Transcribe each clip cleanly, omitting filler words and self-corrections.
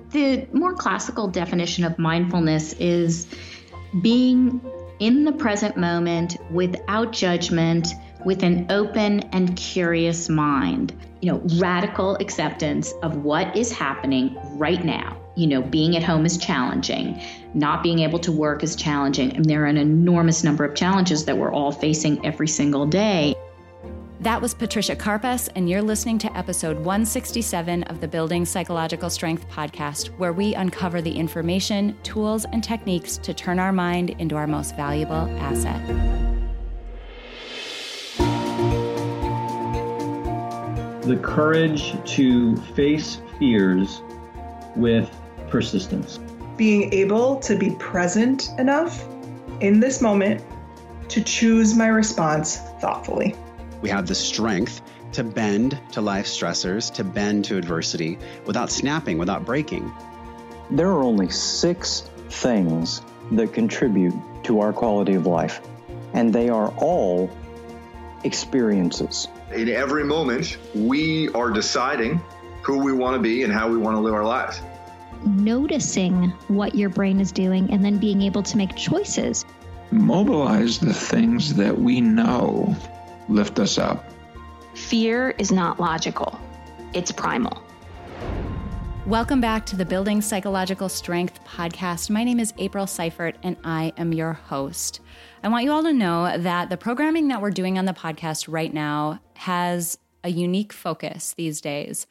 The more classical definition of mindfulness is being in the present moment without judgment, with an open and curious mind. Radical acceptance of what is happening right now. Being at home is challenging. Not being able to work is challenging. And there are an enormous number of challenges that we're all facing every single day. That was Patricia Karpas, and you're listening to episode 167 of the Building Psychological Strength podcast, where we uncover the information, tools, and techniques to turn our mind into our most valuable asset. The courage to face fears with persistence. Being able to be present enough in this moment to choose my response thoughtfully. We have the strength to bend to life stressors, to bend to adversity without snapping, without breaking. There are only 6 things that contribute to our quality of life, and they are all experiences. In every moment, we are deciding who we want to be and how we want to live our lives. Noticing what your brain is doing and then being able to make choices. Mobilize the things that we know lift us up. Fear is not logical. It's primal. Welcome back to the Building Psychological Strength podcast. My name is April Seifert, and I am your host. I want you all to know that the programming that we're doing on the podcast right now has a unique focus these days.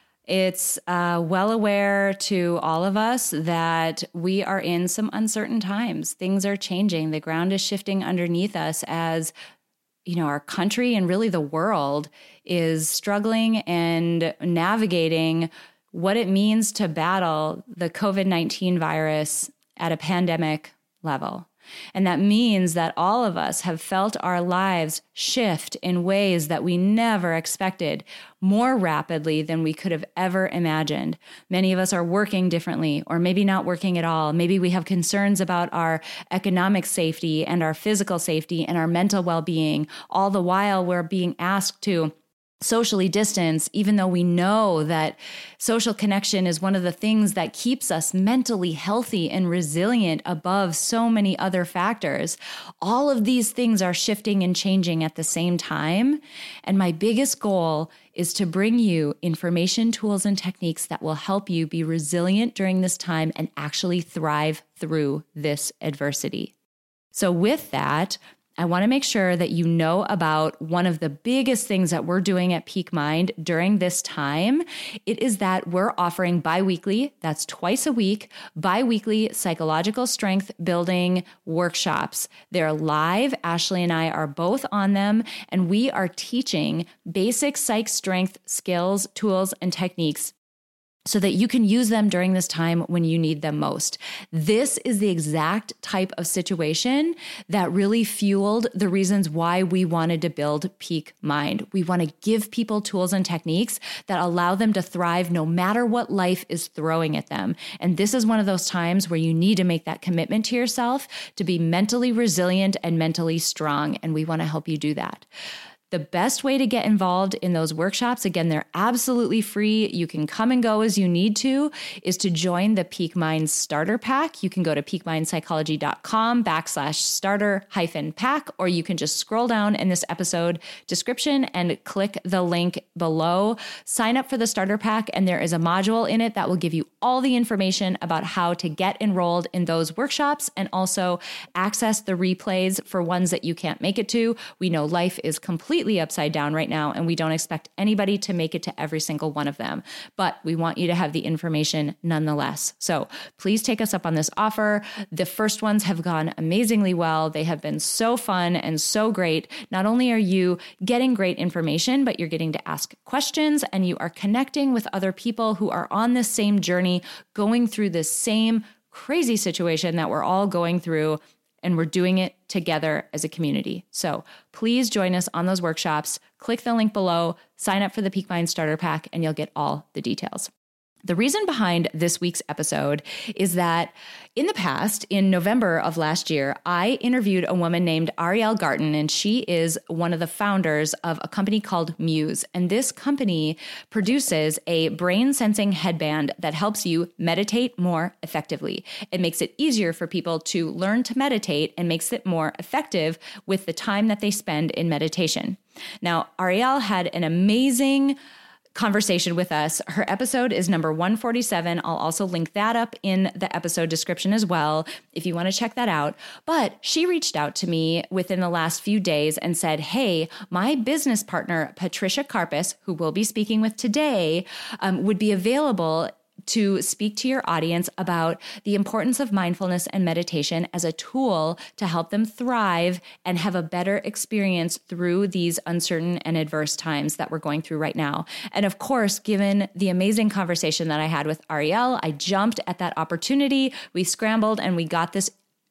It's well aware to all of us that we are in some uncertain times. Things are changing. The ground is shifting underneath us as our country and really the world is struggling and navigating what it means to battle the COVID-19 virus at a pandemic level. And that means that all of us have felt our lives shift in ways that we never expected, more rapidly than we could have ever imagined. Many of us are working differently, or maybe not working at all. Maybe we have concerns about our economic safety and our physical safety and our mental well-being. All the while, we're being asked to socially distance, even though we know that social connection is one of the things that keeps us mentally healthy and resilient above so many other factors. All of these things are shifting and changing at the same time. And my biggest goal is to bring you information, tools, and techniques that will help you be resilient during this time and actually thrive through this adversity. So with that, I want to make sure that you know about one of the biggest things that we're doing at Peak Mind during this time. It is that we're offering bi-weekly, that's twice a week, bi-weekly psychological strength building workshops. They're live. Ashley and I are both on them, and we are teaching basic psych strength skills, tools, and techniques so that you can use them during this time when you need them most. This is the exact type of situation that really fueled the reasons why we wanted to build Peak Mind. We want to give people tools and techniques that allow them to thrive no matter what life is throwing at them. And this is one of those times where you need to make that commitment to yourself to be mentally resilient and mentally strong. And we want to help you do that. The best way to get involved in those workshops, again, they're absolutely free. You can come and go as you need to, is to join the Peak Mind Starter Pack. You can go to peakmindpsychology.com/starter-pack, or you can just scroll down in this episode description and click the link below. Sign up for the Starter Pack, and there is a module in it that will give you all the information about how to get enrolled in those workshops and also access the replays for ones that you can't make it to. We know life is completely upside down right now, and we don't expect anybody to make it to every single one of them, but we want you to have the information nonetheless. So please take us up on this offer. The first ones have gone amazingly well. They have been so fun and so great. Not only are you getting great information, but you're getting to ask questions, and you are connecting with other people who are on this same journey, going through this same crazy situation that we're all going through, and we're doing it together as a community. So please join us on those workshops. Click the link below, sign up for the Peak Mind Starter Pack, and you'll get all the details. The reason behind this week's episode is that in the past, in November of last year, I interviewed a woman named Arielle Garten, and she is one of the founders of a company called Muse. And this company produces a brain sensing headband that helps you meditate more effectively. It makes it easier for people to learn to meditate and makes it more effective with the time that they spend in meditation. Now, Arielle had an amazing conversation with us. Her episode is number 147. I'll also link that up in the episode description as well if you want to check that out. But she reached out to me within the last few days and said, hey, my business partner, Patricia Karpis, who we'll be speaking with today, would be available to speak to your audience about the importance of mindfulness and meditation as a tool to help them thrive and have a better experience through these uncertain and adverse times that we're going through right now. And of course, given the amazing conversation that I had with Arielle, I jumped at that opportunity. We scrambled and we got this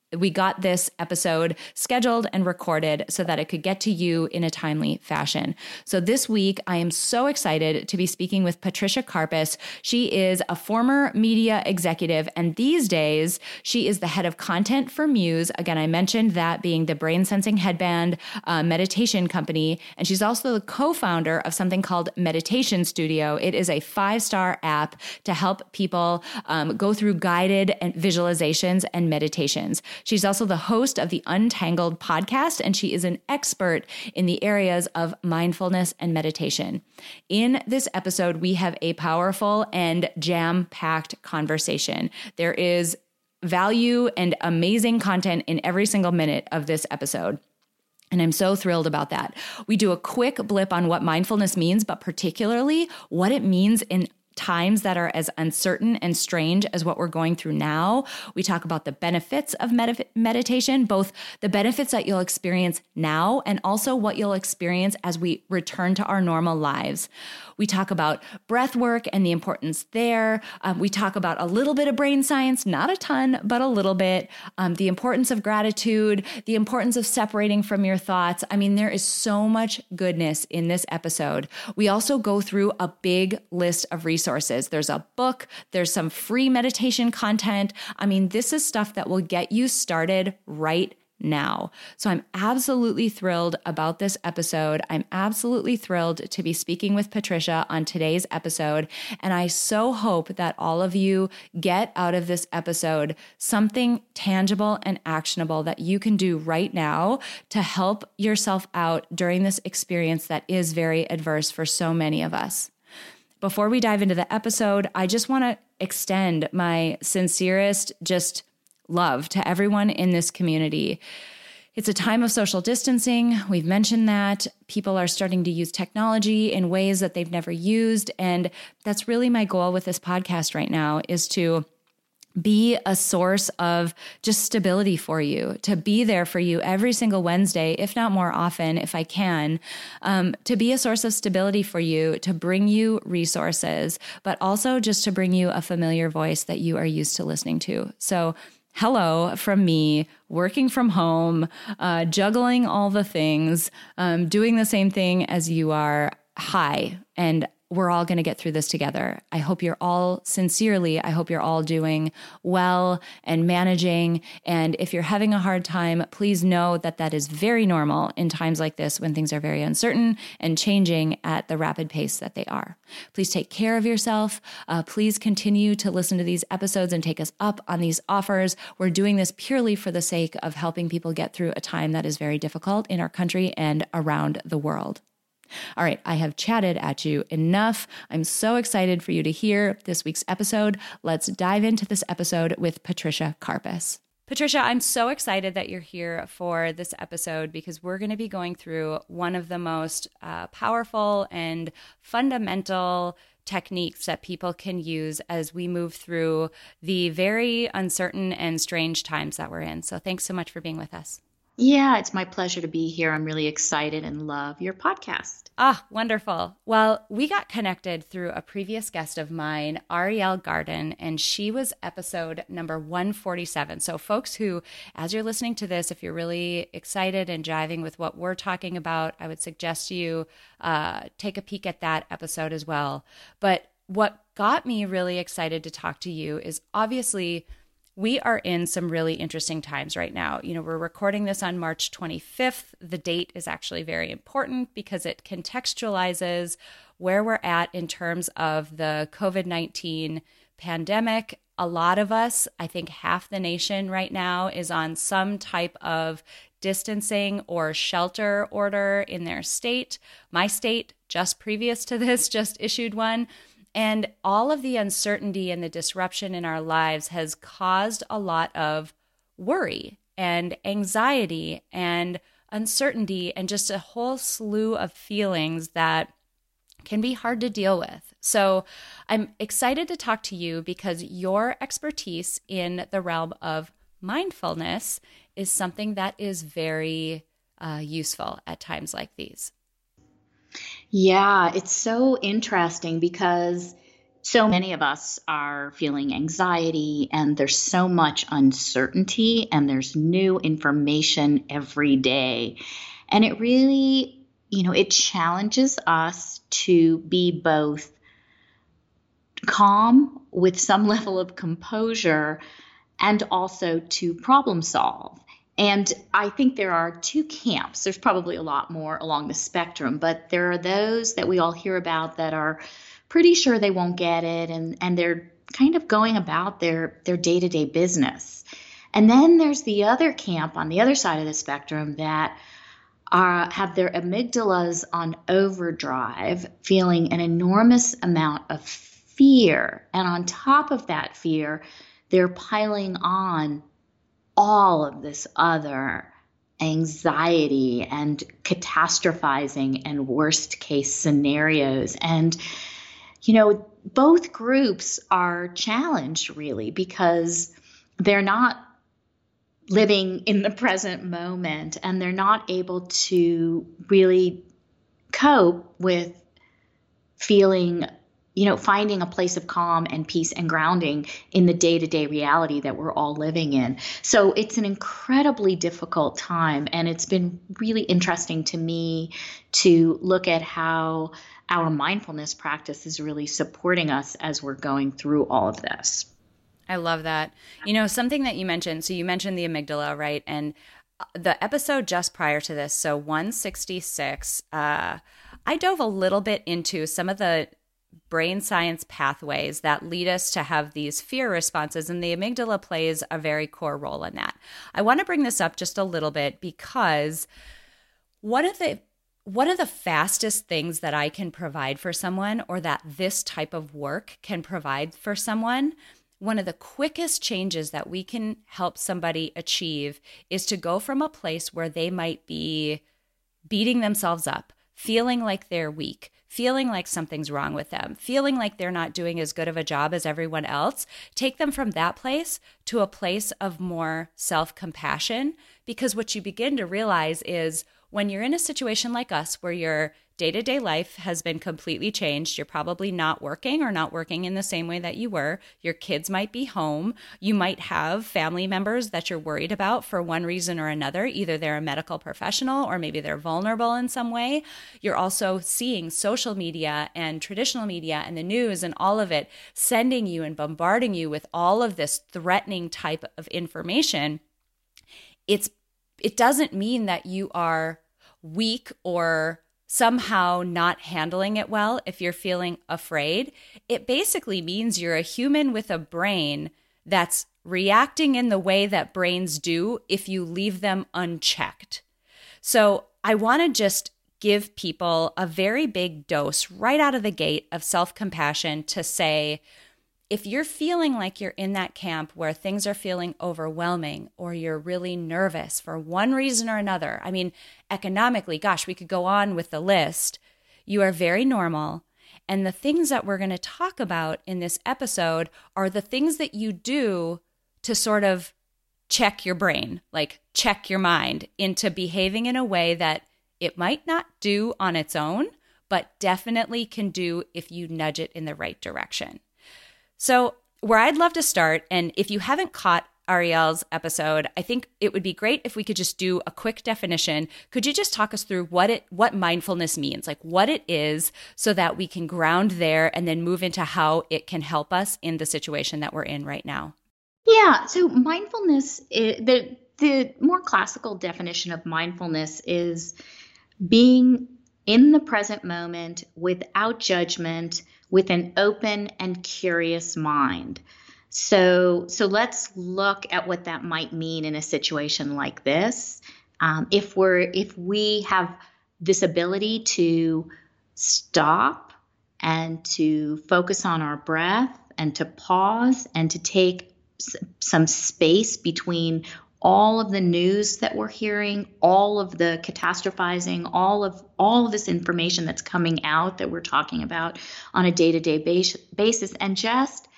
episode scheduled and recorded so that it could get to you in a timely fashion. So this week, I am so excited to be speaking with Patricia Karpis. She is a former media executive, and these days, she is the head of content for Muse. Again, I mentioned that being the brain sensing headband meditation company, and she's also the co-founder of something called Meditation Studio. It is a 5-star app to help people go through guided visualizations and meditations. She's also the host of the Untangled podcast, and she is an expert in the areas of mindfulness and meditation. In this episode, we have a powerful and jam-packed conversation. There is value and amazing content in every single minute of this episode. And I'm so thrilled about that. We do a quick blip on what mindfulness means, but particularly what it means in times that are as uncertain and strange as what we're going through now. We talk about the benefits of meditation, both the benefits that you'll experience now and also what you'll experience as we return to our normal lives. We talk about breath work and the importance there. We talk about a little bit of brain science, not a ton, but a little bit. The importance of gratitude, the importance of separating from your thoughts. I mean, there is so much goodness in this episode. We also go through a big list of resources. There's a book, there's some free meditation content. I mean, this is stuff that will get you started right now. So I'm absolutely thrilled about this episode. I'm absolutely thrilled to be speaking with Patricia on today's episode. And I so hope that all of you get out of this episode something tangible and actionable that you can do right now to help yourself out during this experience that is very adverse for so many of us. Before we dive into the episode, I just want to extend my sincerest love to everyone in this community. It's a time of social distancing. We've mentioned that. People are starting to use technology in ways that they've never used. And that's really my goal with this podcast right now, is to be a source of just stability for you, to be there for you every single Wednesday, if not more often, if I can, to be a source of stability for you, to bring you resources, but also just to bring you a familiar voice that you are used to listening to. So hello from me, working from home, juggling all the things, doing the same thing as you are. Hi, and we're all going to get through this together. I hope you're all doing well and managing. And if you're having a hard time, please know that that is very normal in times like this when things are very uncertain and changing at the rapid pace that they are. Please take care of yourself. Please continue to listen to these episodes and take us up on these offers. We're doing this purely for the sake of helping people get through a time that is very difficult in our country and around the world. All right, I have chatted at you enough. I'm so excited for you to hear this week's episode. Let's dive into this episode with Patricia Karpis. Patricia, I'm so excited that you're here for this episode because we're going to be going through one of the most powerful and fundamental techniques that people can use as we move through the very uncertain and strange times that we're in. So thanks so much for being with us. Yeah, it's my pleasure to be here. I'm really excited and love your podcast. Ah, wonderful. Well, we got connected through a previous guest of mine, Arielle Garten, and she was episode number 147. So folks who, as you're listening to this, if you're really excited and jiving with what we're talking about, I would suggest you take a peek at that episode as well. But what got me really excited to talk to you is obviously we are in some really interesting times right now. You know, we're recording this on March 25th. The date is actually very important because it contextualizes where we're at in terms of the COVID-19 pandemic. A lot of us, I think half the nation right now, is on some type of distancing or shelter order in their state. My state, just previous to this, just issued one. And all of the uncertainty and the disruption in our lives has caused a lot of worry and anxiety and uncertainty and just a whole slew of feelings that can be hard to deal with. So I'm excited to talk to you because your expertise in the realm of mindfulness is something that is very useful at times like these. Yeah, it's so interesting because so many of us are feeling anxiety and there's so much uncertainty and there's new information every day. And it really, it challenges us to be both calm with some level of composure and also to problem solve. And I think there are two camps. There's probably a lot more along the spectrum, but there are those that we all hear about that are pretty sure they won't get it, and they're kind of going about their day-to-day business. And then there's the other camp on the other side of the spectrum that have their amygdalas on overdrive, feeling an enormous amount of fear. And on top of that fear, they're piling on all of this other anxiety and catastrophizing and worst case scenarios. And, both groups are challenged really because they're not living in the present moment and they're not able to really cope with feeling, finding a place of calm and peace and grounding in the day-to-day reality that we're all living in. So it's an incredibly difficult time. And it's been really interesting to me to look at how our mindfulness practice is really supporting us as we're going through all of this. I love that. Something that you mentioned, so you mentioned the amygdala, right? And the episode just prior to this, so 166, I dove a little bit into some of the brain science pathways that lead us to have these fear responses, and the amygdala plays a very core role in that. I want to bring this up just a little bit because one of the fastest things that I can provide for someone, or that this type of work can provide for someone, one of the quickest changes that we can help somebody achieve is to go from a place where they might be beating themselves up, feeling like they're weak, feeling like something's wrong with them, feeling like they're not doing as good of a job as everyone else, take them from that place to a place of more self-compassion. Because what you begin to realize is when you're in a situation like us where your day-to-day life has been completely changed, you're probably not working or not working in the same way that you were. Your kids might be home. You might have family members that you're worried about for one reason or another. Either they're a medical professional or maybe they're vulnerable in some way. You're also seeing social media and traditional media and the news and all of it sending you and bombarding you with all of this threatening type of information. It doesn't mean that you are weak or somehow not handling it well if you're feeling afraid. It basically means you're a human with a brain that's reacting in the way that brains do if you leave them unchecked. So I want to just give people a very big dose right out of the gate of self-compassion to say, if you're feeling like you're in that camp where things are feeling overwhelming or you're really nervous for one reason or another, I mean, economically, gosh, we could go on with the list. You are very normal. And the things that we're going to talk about in this episode are the things that you do to sort of check your brain, like check your mind into behaving in a way that it might not do on its own, but definitely can do if you nudge it in the right direction. So where I'd love to start, and if you haven't caught Ariel's episode, I think it would be great if we could just do a quick definition. Could you just talk us through what mindfulness means, like what it is, so that we can ground there and then move into how it can help us in the situation that we're in right now? Yeah, so mindfulness, the more classical definition of mindfulness is being in the present moment without judgment, with an open and curious mind. So let's look at what that might mean in a situation like this. If we have this ability to stop and to focus on our breath and to pause and to take some space between all of the news that we're hearing, all of the catastrophizing, all of this information that's coming out that we're talking about on a day-to-day basis, and just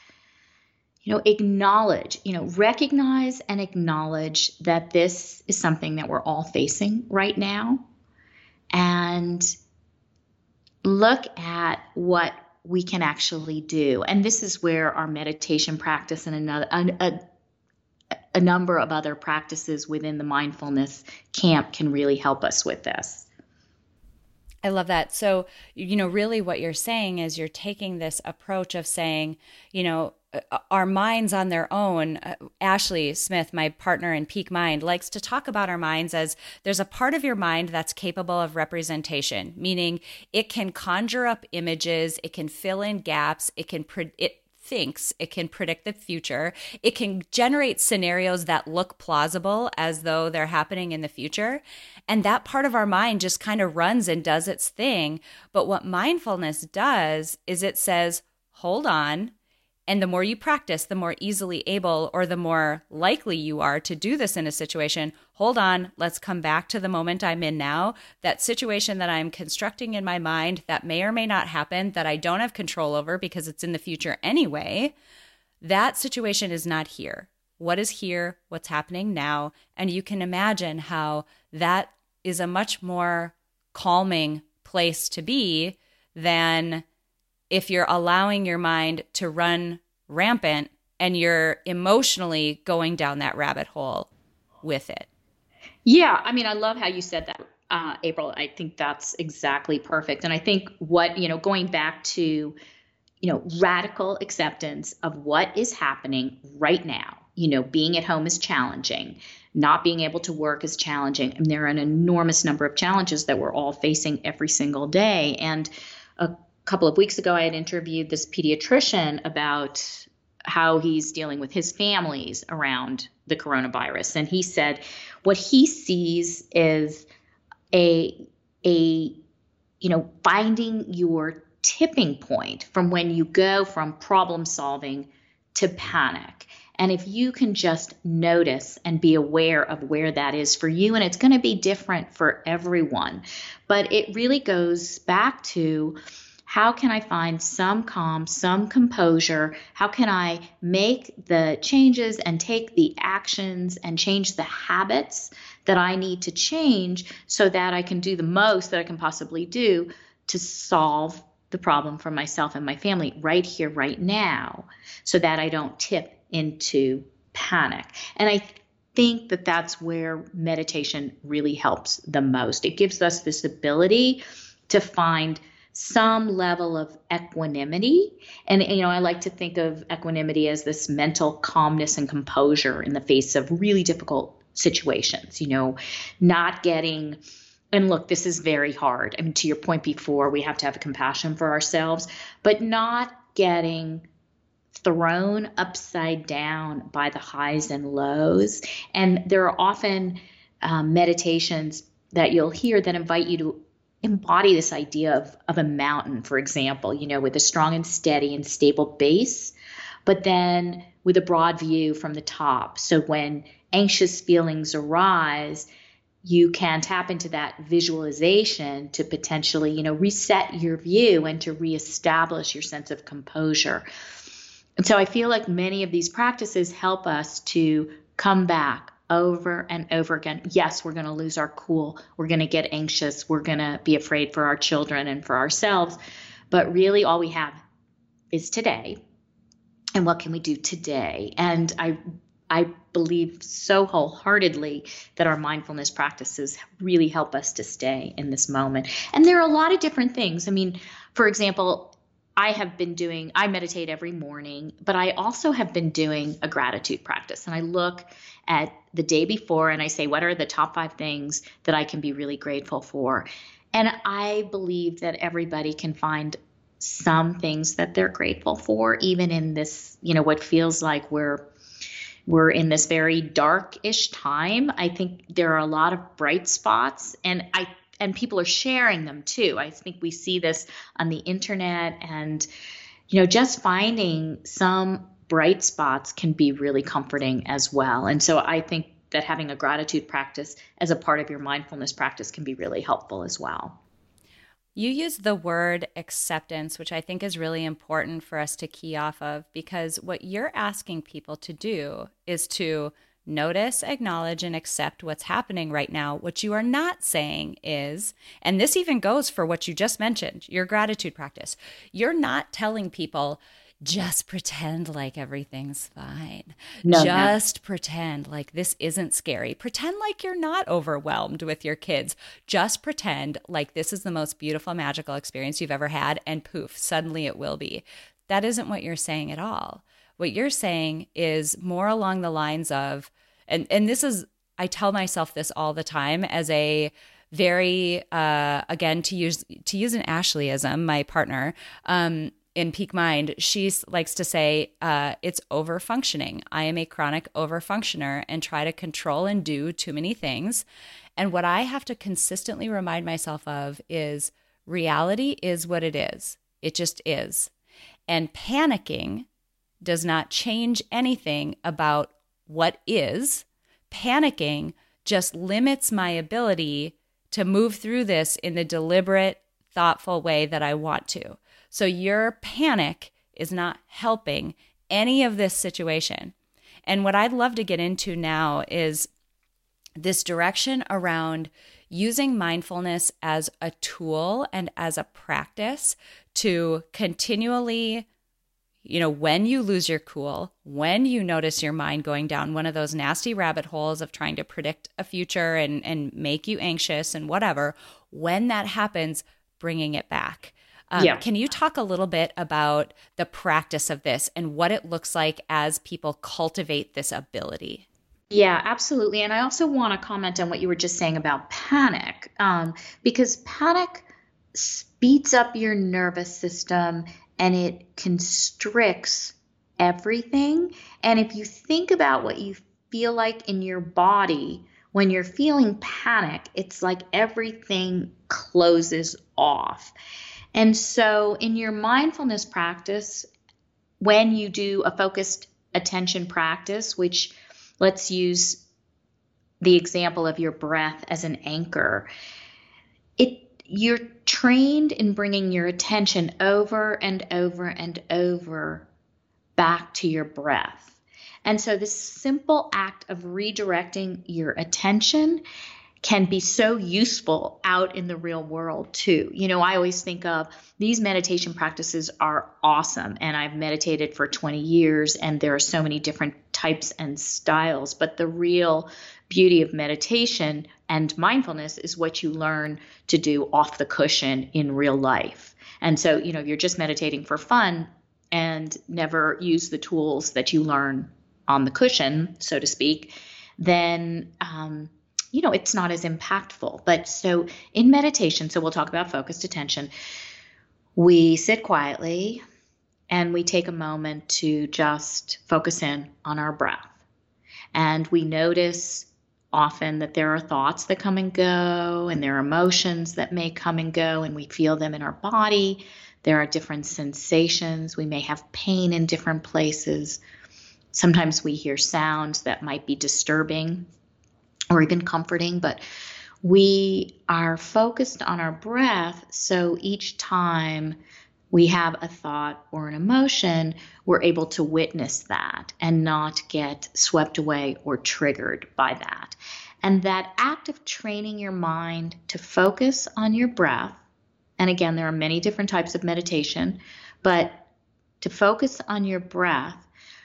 acknowledge, recognize and acknowledge that this is something that we're all facing right now, and look at what we can actually do. And this is where our meditation practice and a number of other practices within the mindfulness camp can really help us with this. I love that. So, really what you're saying is you're taking this approach of saying, our minds on their own. Ashley Smith, my partner in Peak Mind, likes to talk about our minds as there's a part of your mind that's capable of representation, meaning it can conjure up images, it can fill in gaps, it can predict the future. It can generate scenarios that look plausible as though they're happening in the future. And that part of our mind just kind of runs and does its thing. But what mindfulness does is it says, hold on. And the more you practice, the more easily able or the more likely you are to do this in a situation. Hold on, let's come back to the moment I'm in now. That situation that I'm constructing in my mind that may or may not happen, that I don't have control over because it's in the future anyway, that situation is not here. What is here? What's happening now? And you can imagine how that is a much more calming place to be than if you're allowing your mind to run rampant and you're emotionally going down that rabbit hole with it. Yeah, I love how you said that, April. I think that's exactly perfect. And I think going back to, radical acceptance of what is happening right now. Being at home is challenging. Not being able to work is challenging. And there are an enormous number of challenges that we're all facing every single day. And a couple of weeks ago, I had interviewed this pediatrician about how he's dealing with his families around the coronavirus. And he said what he sees is finding your tipping point from when you go from problem solving to panic. And if you can just notice and be aware of where that is for you, and it's going to be different for everyone, but it really goes back to, how can I find some calm, some composure? How can I make the changes and take the actions and change the habits that I need to change so that I can do the most that I can possibly do to solve the problem for myself and my family right here, right now, so that I don't tip into panic. And I think that that's where meditation really helps the most. It gives us this ability to find some level of equanimity. And, I like to think of equanimity as this mental calmness and composure in the face of really difficult situations, not getting, and look, this is very hard. To your point before, we have to have compassion for ourselves, but not getting thrown upside down by the highs and lows. And there are often meditations that you'll hear that invite you to embody this idea of a mountain, for example, with a strong and steady and stable base, but then with a broad view from the top. So when anxious feelings arise, you can tap into that visualization to potentially, reset your view and to reestablish your sense of composure. And so I feel like many of these practices help us to come back over and over again. Yes, we're going to lose our cool. We're going to get anxious. We're going to be afraid for our children and for ourselves. But really all we have is today. And what can we do today? And I believe so wholeheartedly that our mindfulness practices really help us to stay in this moment. And there are a lot of different things. I mean, for example, I meditate every morning, but I also have been doing a gratitude practice. And I look at the day before and I say, what are the top 5 things that I can be really grateful for? And I believe that everybody can find some things that they're grateful for, even in this, what feels like we're in this very dark-ish time. I think there are a lot of bright spots, and people are sharing them too. I think we see this on the internet, and just finding some bright spots can be really comforting as well. And so I think that having a gratitude practice as a part of your mindfulness practice can be really helpful as well. You use the word acceptance, which I think is really important for us to key off of, because what you're asking people to do is to notice, acknowledge, and accept what's happening right now. What you are not saying is, and this even goes for what you just mentioned, your gratitude practice, you're not telling people, just pretend like everything's fine. Just pretend like this isn't scary. Pretend like you're not overwhelmed with your kids. Just pretend like this is the most beautiful, magical experience you've ever had, and poof, suddenly it will be. That isn't what you're saying at all. What you're saying is more along the lines of, and this is, I tell myself this all the time as a very, again, to use an Ashleyism, my partner, in Peak Mind, she likes to say, it's over-functioning. I am a chronic over-functioner and try to control and do too many things. And what I have to consistently remind myself of is reality is what it is. It just is. And panicking does not change anything about what is. Panicking just limits my ability to move through this in the deliberate, thoughtful way that I want to. So your panic is not helping any of this situation. And what I'd love to get into now is this direction around using mindfulness as a tool and as a practice to continually, when you lose your cool, when you notice your mind going down one of those nasty rabbit holes of trying to predict a future and make you anxious and whatever, when that happens, bringing it back. Can you talk a little bit about the practice of this and what it looks like as people cultivate this ability? Yeah, absolutely. And I also want to comment on what you were just saying about panic, because panic speeds up your nervous system and it constricts everything. And if you think about what you feel like in your body when you're feeling panic, it's like everything closes off. And so in your mindfulness practice, when you do a focused attention practice, which let's use the example of your breath as an anchor, you're trained in bringing your attention over and over and over back to your breath. And so this simple act of redirecting your attention can be so useful out in the real world too. I always think of these meditation practices are awesome, and I've meditated for 20 years and there are so many different types and styles, but the real beauty of meditation and mindfulness is what you learn to do off the cushion in real life. And so, you're just meditating for fun and never use the tools that you learn on the cushion, so to speak, then it's not as impactful. But so in meditation, so we'll talk about focused attention, we sit quietly and we take a moment to just focus in on our breath. And we notice often that there are thoughts that come and go, and there are emotions that may come and go, and we feel them in our body. There are different sensations. We may have pain in different places. Sometimes we hear sounds that might be disturbing or even comforting, but we are focused on our breath. So each time we have a thought or an emotion, we're able to witness that and not get swept away or triggered by that. And that act of training your mind to focus on your breath, and again, there are many different types of meditation, but to focus on your breath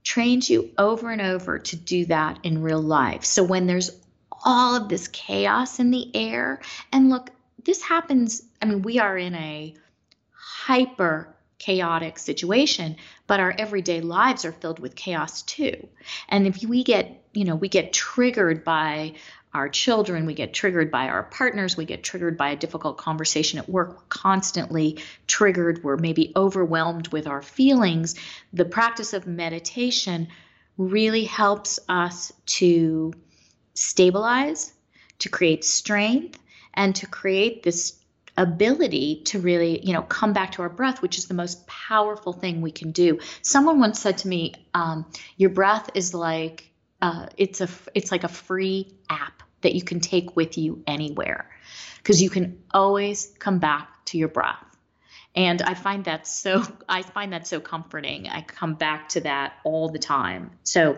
trains you over and over to do that in real life. So when there's all of this chaos in the air, and look, this happens, I mean, we are in a hyper chaotic situation, but our everyday lives are filled with chaos too. And if we get triggered by our children, we get triggered by our partners, we get triggered by a difficult conversation at work, we're constantly triggered, we're maybe overwhelmed with our feelings. The practice of meditation really helps us to stabilize, to create strength, and to create this ability to really, come back to our breath, which is the most powerful thing we can do. Someone once said to me, your breath is like, it's like a free app that you can take with you anywhere, because you can always come back to your breath. And I find that so comforting. I come back to that all the time. So,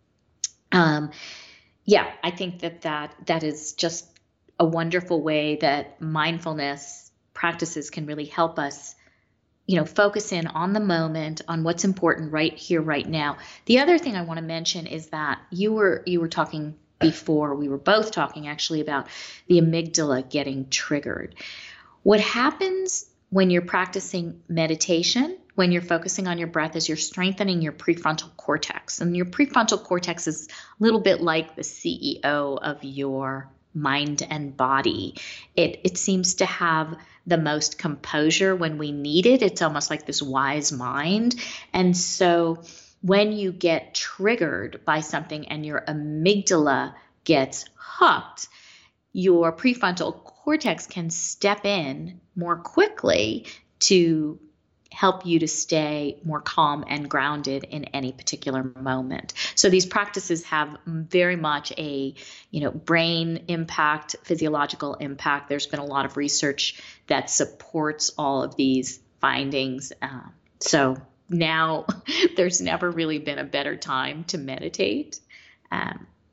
I think that is just a wonderful way that mindfulness practices can really help us, focus in on the moment, on what's important right here, right now. The other thing I want to mention is that you were talking before, we were both talking actually about the amygdala getting triggered. What happens when you're practicing meditation, when you're focusing on your breath, is you're strengthening your prefrontal cortex. And your prefrontal cortex is a little bit like the CEO of your mind and body. It seems to have the most composure when we need it. It's almost like this wise mind. And so when you get triggered by something and your amygdala gets hooked, your prefrontal cortex can step in more quickly to help you to stay more calm and grounded in any particular moment. So these practices have very much a, brain impact, physiological impact. There's been a lot of research that supports all of these findings. So now there's never really been a better time to meditate. I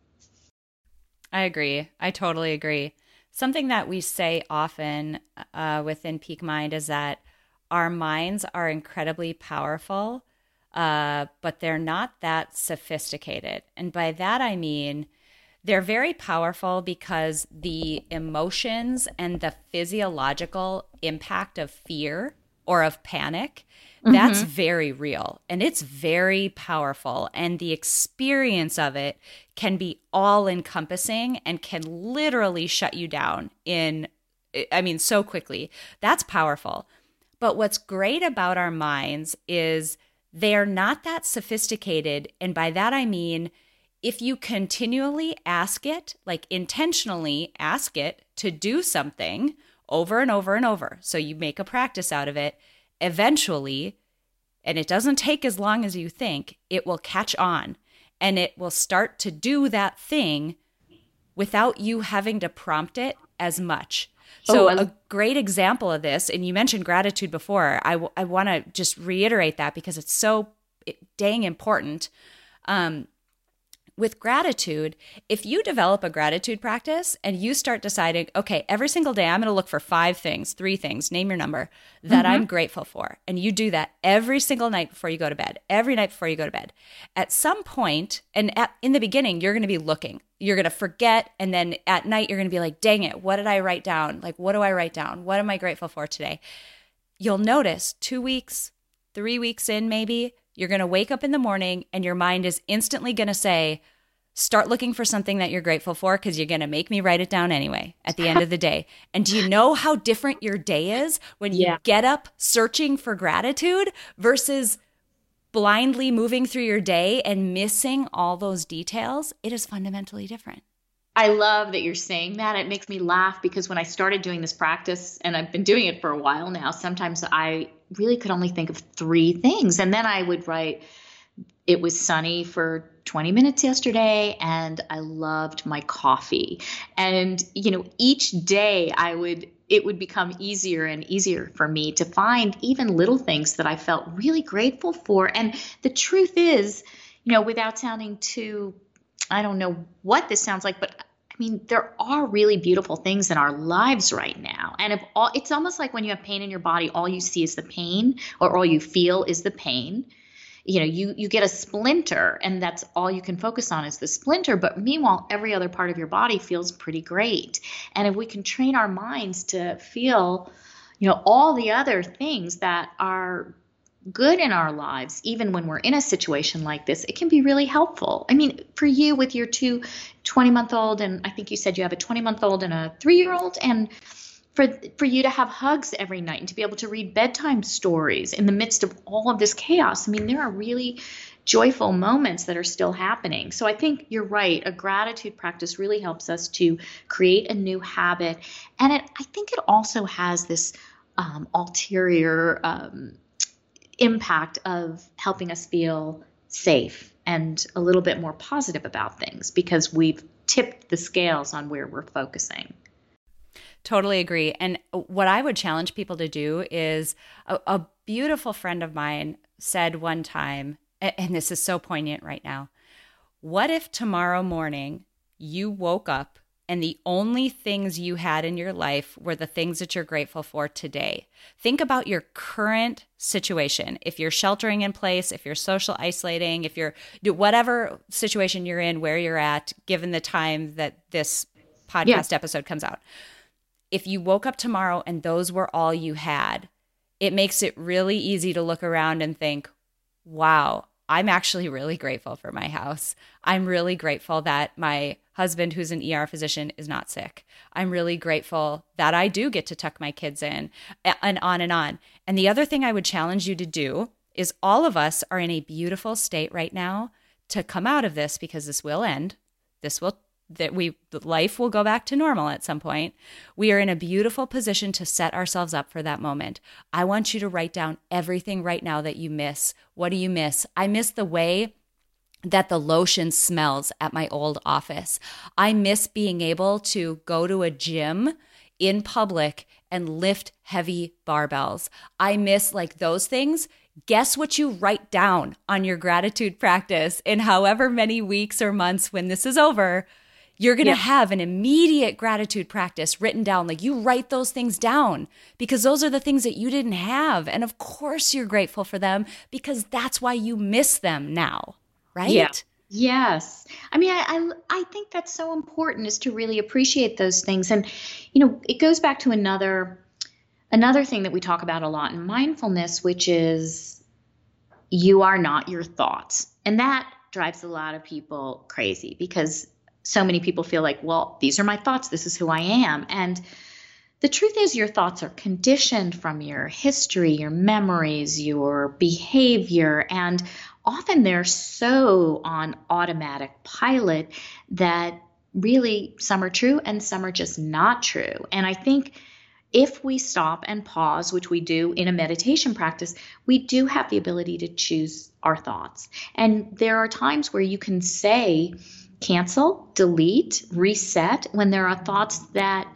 agree. I totally agree. Something that we say often within Peak Mind is that our minds are incredibly powerful, but they're not that sophisticated. And by that, I mean, they're very powerful because the emotions and the physiological impact of fear or of panic, that's very real and it's very powerful. And the experience of it can be all encompassing and can literally shut you down so quickly. That's powerful. But what's great about our minds is they're not that sophisticated. And by that, I mean, if you continually ask it, like intentionally ask it to do something over and over and over, so you make a practice out of it, eventually, and it doesn't take as long as you think, it will catch on and it will start to do that thing without you having to prompt it as much. So a great example of this, and you mentioned gratitude before, I want to just reiterate that because it's so dang important. With gratitude, if you develop a gratitude practice and you start deciding, okay, every single day I'm going to look for 5 things, 3 things, name your number, that I'm grateful for. And you do that every single night before you go to bed, every night before you go to bed. At some point, in the beginning, you're going to be looking. You're going to forget. And then at night, you're going to be like, dang it, what did I write down? Like, what do I write down? What am I grateful for today? You'll notice 2 weeks, 3 weeks in maybe, you're going to wake up in the morning and your mind is instantly going to say, start looking for something that you're grateful for because you're going to make me write it down anyway at the end of the day. And do you know how different your day is when you get up searching for gratitude versus blindly moving through your day and missing all those details? It is fundamentally different. I love that you're saying that. It makes me laugh because when I started doing this practice, and I've been doing it for a while now, sometimes I really could only think of 3 things. And then I would write, it was sunny for 20 minutes yesterday and I loved my coffee. And, each day it would become easier and easier for me to find even little things that I felt really grateful for. And the truth is, without sounding too, I don't know what this sounds like, but there are really beautiful things in our lives right now. And it's almost like when you have pain in your body, all you see is the pain, or all you feel is the pain. you get a splinter and that's all you can focus on is the splinter. But meanwhile, every other part of your body feels pretty great. And if we can train our minds to feel, all the other things that are good in our lives, even when we're in a situation like this, it can be really helpful. I mean, for you with your 2 20-month-old, and I think you said you have a 20-month-old and a 3-year-old, and for you to have hugs every night and to be able to read bedtime stories in the midst of all of this chaos. I mean, there are really joyful moments that are still happening. So I think you're right. A gratitude practice really helps us to create a new habit. And I think it also has this ulterior impact of helping us feel safe and a little bit more positive about things because we've tipped the scales on where we're focusing. Totally agree. And what I would challenge people to do is a beautiful friend of mine said one time, and this is so poignant right now, what if tomorrow morning you woke up and the only things you had in your life were the things that you're grateful for today? Think about your current situation. If you're sheltering in place, if you're social isolating, if you're whatever situation you're in, where you're at, given the time that this podcast episode comes out. If you woke up tomorrow and those were all you had, it makes it really easy to look around and think, wow, I'm actually really grateful for my house. I'm really grateful that my husband, who's an ER physician, is not sick. I'm really grateful that I do get to tuck my kids in, and on and on. And the other thing I would challenge you to do is all of us are in a beautiful state right now to come out of this, because this will end. Life will go back to normal at some point. We are in a beautiful position to set ourselves up for that moment. I want you to write down everything right now that you miss. What do you miss? I miss the way that the lotion smells at my old office. I miss being able to go to a gym in public and lift heavy barbells. I miss those things. Guess what you write down on your gratitude practice in however many weeks or months when this is over. You're going to have an immediate gratitude practice written down. You write those things down because those are the things that you didn't have. And of course you're grateful for them because that's why you miss them now, right? Yeah. Yes. I mean, I think that's so important, is to really appreciate those things. And, it goes back to another thing that we talk about a lot in mindfulness, which is you are not your thoughts. And that drives a lot of people crazy because so many people feel like, well, these are my thoughts. This is who I am. And the truth is your thoughts are conditioned from your history, your memories, your behavior. And often they're so on automatic pilot that really some are true and some are just not true. And I think if we stop and pause, which we do in a meditation practice, we do have the ability to choose our thoughts. And there are times where you can say, cancel, delete, reset when there are thoughts that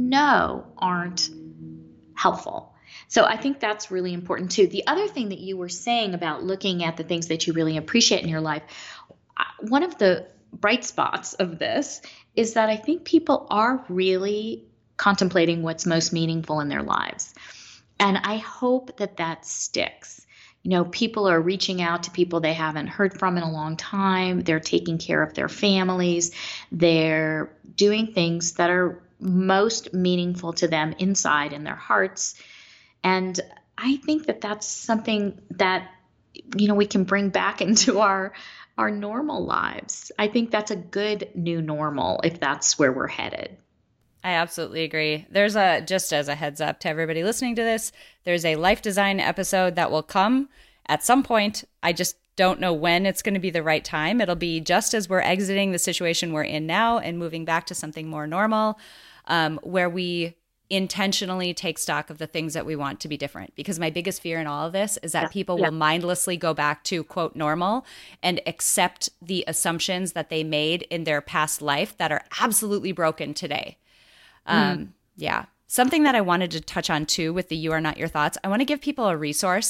aren't helpful. So I think that's really important too. The other thing that you were saying about looking at the things that you really appreciate in your life, one of the bright spots of this is that I think people are really contemplating what's most meaningful in their lives. And I hope that sticks. People are reaching out to people they haven't heard from in a long time. They're taking care of their families. They're doing things that are most meaningful to them inside in their hearts. And I think that's something that, we can bring back into our normal lives. I think that's a good new normal if that's where we're headed. I absolutely agree. There's just as a heads up to everybody listening to this, there's a life design episode that will come at some point. I just don't know when it's going to be the right time. It'll be just as we're exiting the situation we're in now and moving back to something more normal, where we intentionally take stock of the things that we want to be different. Because my biggest fear in all of this is that people will mindlessly go back to, quote, normal and accept the assumptions that they made in their past life that are absolutely broken today. Yeah. Something that I wanted to touch on too with the You Are Not Your Thoughts, I want to give people a resource,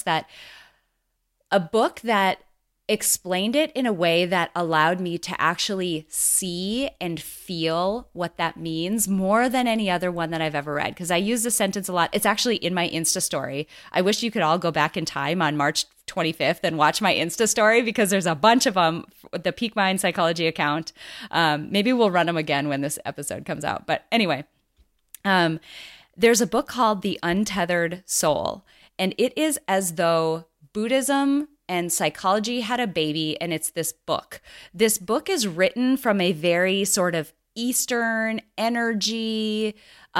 a book that explained it in a way that allowed me to actually see and feel what that means more than any other one that I've ever read. Because I use this sentence a lot. It's actually in my Insta story. I wish you could all go back in time on March 25th and watch my Insta story because there's a bunch of them, the Peak Mind Psychology account. Maybe we'll run them again when this episode comes out. But anyway, there's a book called The Untethered Soul, and it is as though Buddhism and psychology had a baby, and it's this book. This book is written from a very sort of Eastern energy,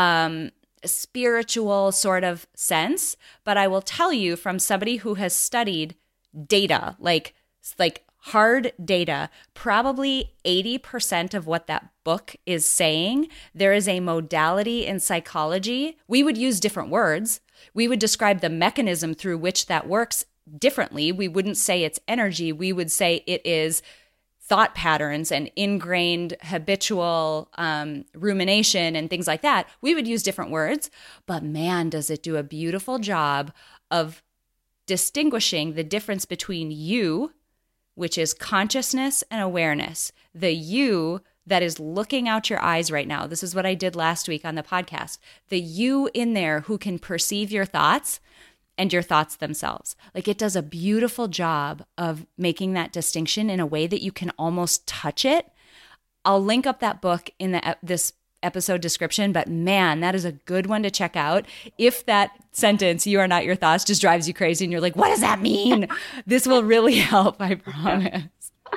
spiritual sort of sense. But I will tell you, from somebody who has studied data, like hard data, probably 80% of what that book is saying, there is a modality in psychology. We would use different words. We would describe the mechanism through which that works differently. We wouldn't say it's energy. We would say it is thought patterns and ingrained habitual rumination and things like that. We would use different words, but man, does it do a beautiful job of distinguishing the difference between you, which is consciousness and awareness, the you that is looking out your eyes right now. This is what I did last week on the podcast. The you in there who can perceive your thoughts and your thoughts themselves. Like, it does a beautiful job of making that distinction in a way that you can almost touch it. I'll link up that book in this episode description, but man, that is a good one to check out. If that sentence, "you are not your thoughts," just drives you crazy and you're like, what does that mean? This will really help, I promise.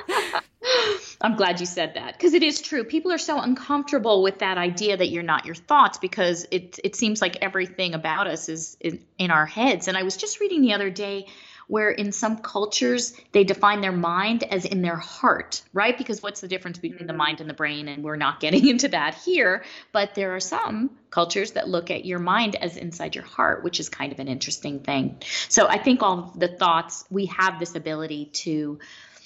I'm glad you said that, because it is true. People are so uncomfortable with that idea that you're not your thoughts, because it seems like everything about us is in our heads. And I was just reading the other day where in some cultures they define their mind as in their heart, right? Because what's the difference between the mind and the brain? And we're not getting into that here. But there are some cultures that look at your mind as inside your heart, which is kind of an interesting thing. So I think all the thoughts, we have this ability to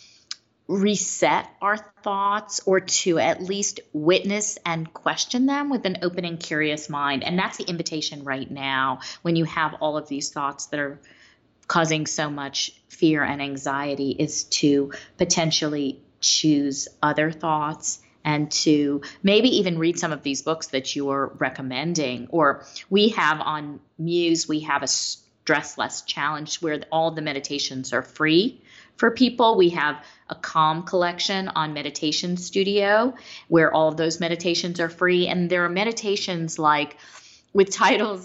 reset our thoughts, or to at least witness and question them with an open and curious mind. And that's the invitation right now, when you have all of these thoughts that are causing so much fear and anxiety, is to potentially choose other thoughts and to maybe even read some of these books that you're recommending. Or we have on Muse, we have a Stress Less Challenge where all the meditations are free for people. We have a Calm collection on Meditation Studio where all of those meditations are free. And there are meditations like with titles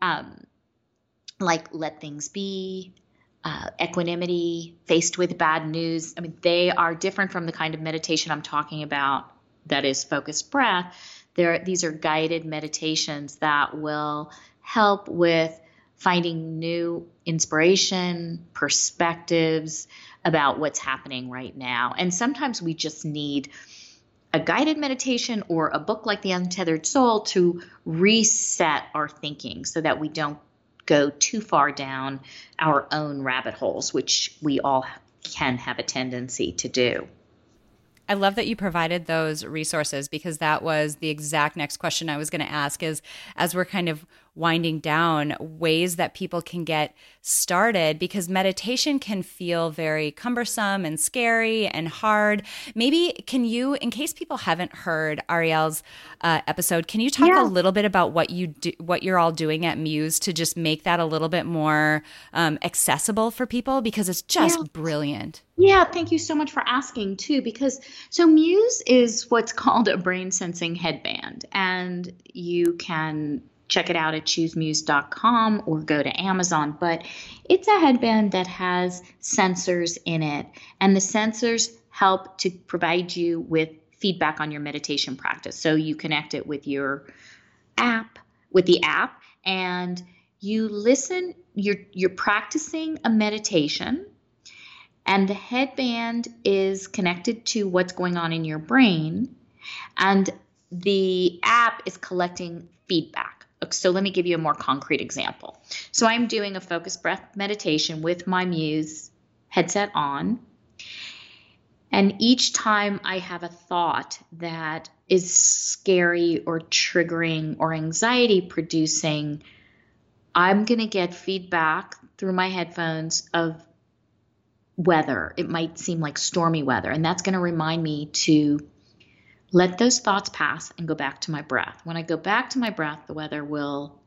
like Let Things Be, Equanimity, Faced with Bad News. I mean, they are different from the kind of meditation I'm talking about that is focused breath. These are guided meditations that will help with finding new inspiration, perspectives about what's happening right now. And sometimes we just need a guided meditation or a book like The Untethered Soul to reset our thinking so that we don't go too far down our own rabbit holes, which we all can have a tendency to do. I love that you provided those resources, because that was the exact next question I was going to ask, is as we're kind of winding down, ways that people can get started, because meditation can feel very cumbersome and scary and hard. Maybe can you, in case people haven't heard Ariel's episode, can you talk a little bit about what you do, what you're all doing at Muse to just make that a little bit more accessible for people, because it's just brilliant. Yeah, thank you so much for asking too, because so Muse is what's called a brain sensing headband, and you can check it out at choosemuse.com or go to Amazon. But it's a headband that has sensors in it, and the sensors help to provide you with feedback on your meditation practice. So you connect it with your app, and you listen, you're practicing a meditation, and the headband is connected to what's going on in your brain, and the app is collecting feedback. So let me give you a more concrete example. So I'm doing a focused breath meditation with my Muse headset on, and each time I have a thought that is scary or triggering or anxiety producing, I'm going to get feedback through my headphones of weather. It might seem like stormy weather, and that's going to remind me to let those thoughts pass and go back to my breath. When I go back to my breath, the weather will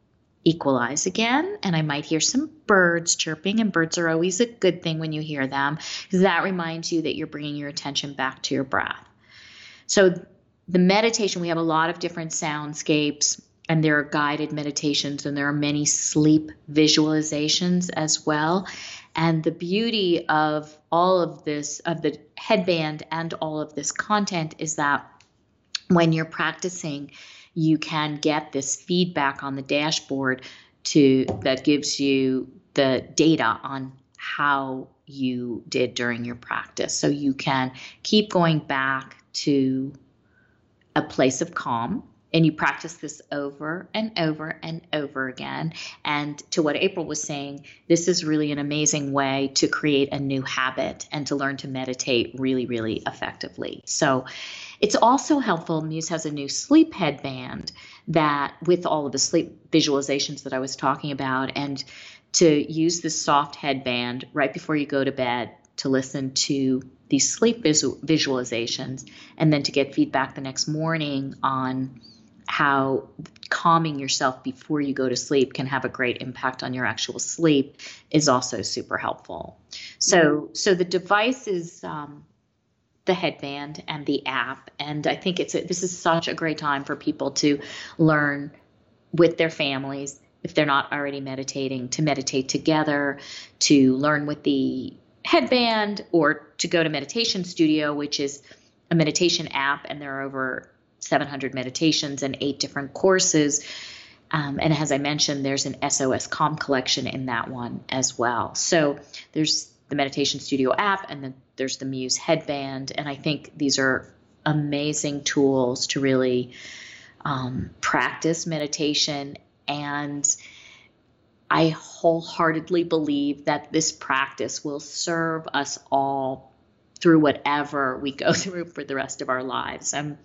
equalize again, and I might hear some birds chirping, and birds are always a good thing when you hear them, because that reminds you that you're bringing your attention back to your breath. So the meditation, we have a lot of different soundscapes, and there are guided meditations, and there are many sleep visualizations as well. And the beauty of all of this, of the headband and all of this content, is that when you're practicing, you can get this feedback on the dashboard that gives you the data on how you did during your practice. So you can keep going back to a place of calm, and you practice this over and over and over again. And to what April was saying, this is really an amazing way to create a new habit and to learn to meditate really, really effectively. So it's also helpful. Muse has a new sleep headband that, with all of the sleep visualizations that I was talking about, and to use this soft headband right before you go to bed to listen to these sleep visualizations, and then to get feedback the next morning on how calming yourself before you go to sleep can have a great impact on your actual sleep, is also super helpful. So the device is the headband and the app, and I think this is such a great time for people to learn with their families, if they're not already meditating, to meditate together, to learn with the headband, or to go to Meditation Studio, which is a meditation app, and there are over 700 meditations and 8 different courses. And as I mentioned, there's an SOS Calm collection in that one as well. So there's the Meditation Studio app, and then there's the Muse headband. And I think these are amazing tools to really practice meditation. And I wholeheartely believe that this practice will serve us all through whatever we go through for the rest of our lives. I'm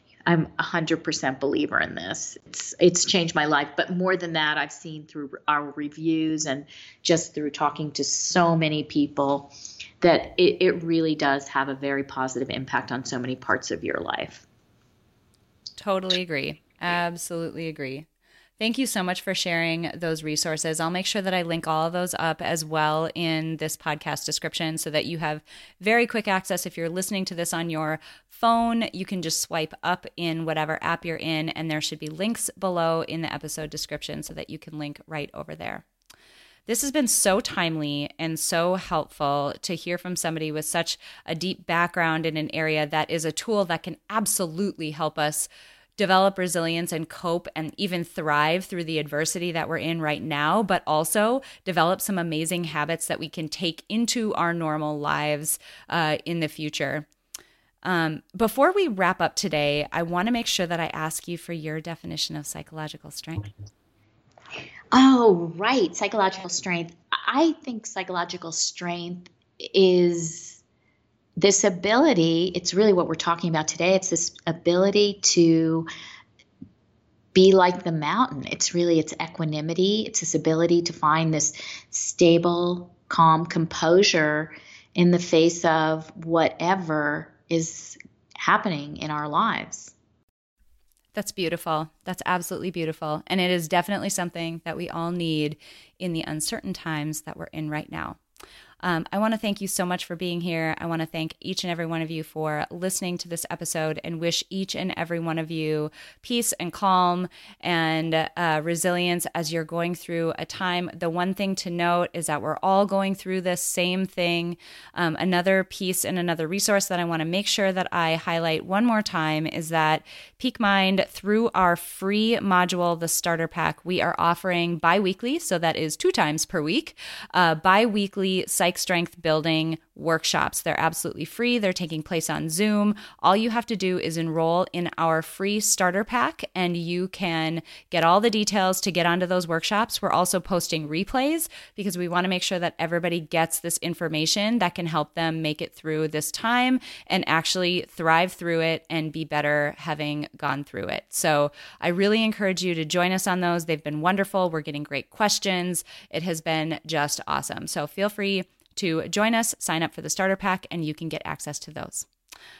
100% believer in this. It's changed my life, but more than that, I've seen through our reviews and just through talking to so many people that it really does have a very positive impact on so many parts of your life. Totally agree. Absolutely agree. Thank you so much for sharing those resources. I'll make sure that I link all of those up as well in this podcast description so that you have very quick access. If you're listening to this on your phone, you can just swipe up in whatever app you're in, and there should be links below in the episode description so that you can link right over there. This has been so timely and so helpful to hear from somebody with such a deep background in an area that is a tool that can absolutely help us develop resilience and cope and even thrive through the adversity that we're in right now, but also develop some amazing habits that we can take into our normal lives in the future. Before we wrap up today, I want to make sure that I ask you for your definition of psychological strength. Oh, right. Psychological strength. I think psychological strength is this ability, it's really what we're talking about today. It's this ability to be like the mountain. It's equanimity. It's this ability to find this stable, calm composure in the face of whatever is happening in our lives. That's beautiful. That's absolutely beautiful. And it is definitely something that we all need in the uncertain times that we're in right now. I want to thank you so much for being here. I want to thank each and every one of you for listening to this episode, and wish each and every one of you peace and calm and resilience as you're going through a time. The one thing to note is that we're all going through this same thing. Another piece and another resource that I want to make sure that I highlight one more time is that Peak Mind, through our free module, the Starter Pack, we are offering bi-weekly, so that is 2 times per week, bi-weekly psych strength building workshops. They're absolutely free. They're taking place on Zoom. All you have to do is enroll in our free starter pack, and you can get all the details to get onto those workshops. We're also posting replays because we want to make sure that everybody gets this information that can help them make it through this time and actually thrive through it and be better having gone through it. So I really encourage you to join us on those. They've been wonderful. We're getting great questions. It has been just awesome. So feel free to join us, sign up for the starter pack, and you can get access to those.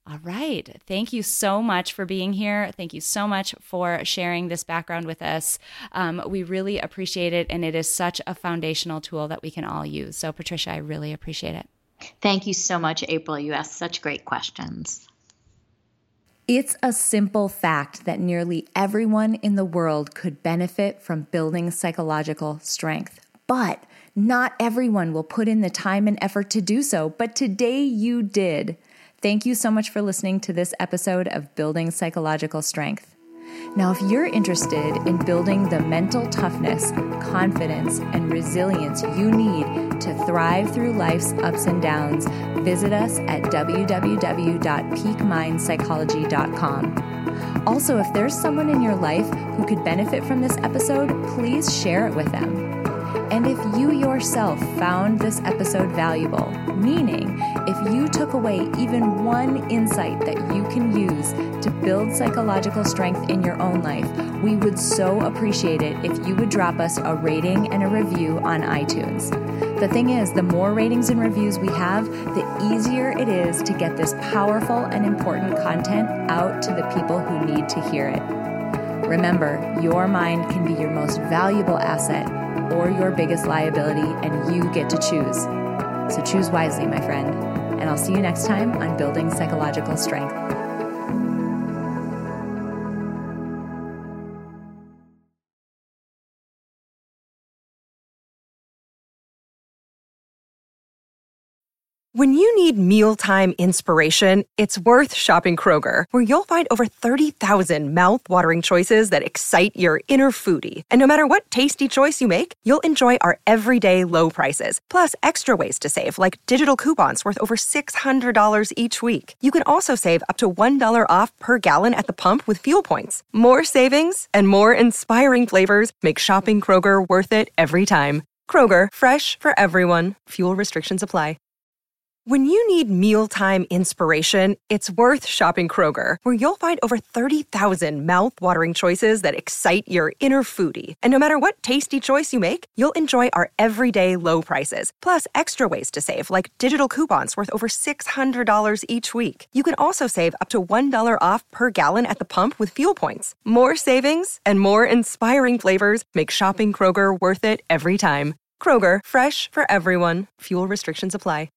All right. Thank you so much for being here. Thank you so much for sharing this background with us. We really appreciate it, and it is such a foundational tool that we can all use. So, Patricia, I really appreciate it. Thank you so much, April. You asked such great questions. It's a simple fact that nearly everyone in the world could benefit from building psychological strength, but not everyone will put in the time and effort to do so. But today you did. Thank you so much for listening to this episode of Building Psychological Strength. Now, if you're interested in building the mental toughness, confidence, and resilience you need to thrive through life's ups and downs, visit us at www.peakmindpsychology.com. Also, if there's someone in your life who could benefit from this episode, please share it with them. And if you yourself found this episode valuable, meaning if you took away even one insight that you can use to build psychological strength in your own life, we would so appreciate it if you would drop us a rating and a review on iTunes. The thing is, the more ratings and reviews we have, the easier it is to get this powerful and important content out to the people who need to hear it. Remember, your mind can be your most valuable asset or your biggest liability, and you get to choose. So choose wisely, my friend. And I'll see you next time on Building Psychological Strength. When you need mealtime inspiration, it's worth shopping Kroger, where you'll find over 30,000 mouth-watering choices that excite your inner foodie. And no matter what tasty choice you make, you'll enjoy our everyday low prices, plus extra ways to save, like digital coupons worth over $600 each week. You can also save up to $1 off per gallon at the pump with fuel points. More savings and more inspiring flavors make shopping Kroger worth it every time. Kroger, fresh for everyone. Fuel restrictions apply. When you need mealtime inspiration, it's worth shopping Kroger, where you'll find over 30,000 mouth-watering choices that excite your inner foodie. And no matter what tasty choice you make, you'll enjoy our everyday low prices, plus extra ways to save, like digital coupons worth over $600 each week. You can also save up to $1 off per gallon at the pump with fuel points. More savings and more inspiring flavors make shopping Kroger worth it every time. Kroger, fresh for everyone. Fuel restrictions apply.